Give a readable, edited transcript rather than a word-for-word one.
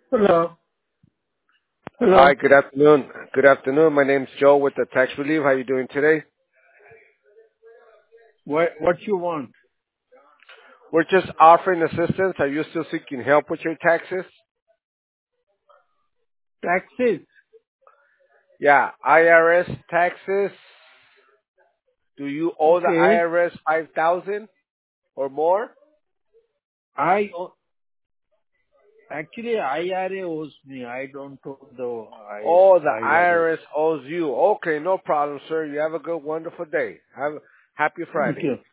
Hello. Hello. Hi, good afternoon. Good afternoon. My name's Joe with the Tax Relief. How you doing today? What you want? We're just offering assistance. Are you still seeking help with your taxes? Taxes. Yeah, IRS taxes. Do you owe the Okay. IRS 5,000 or more? I o- actually IRA owes me. I don't owe the Oh, the IRA. IRS owes you. Okay, no problem, sir. You have a good, wonderful day. Have happy Thank Friday. you.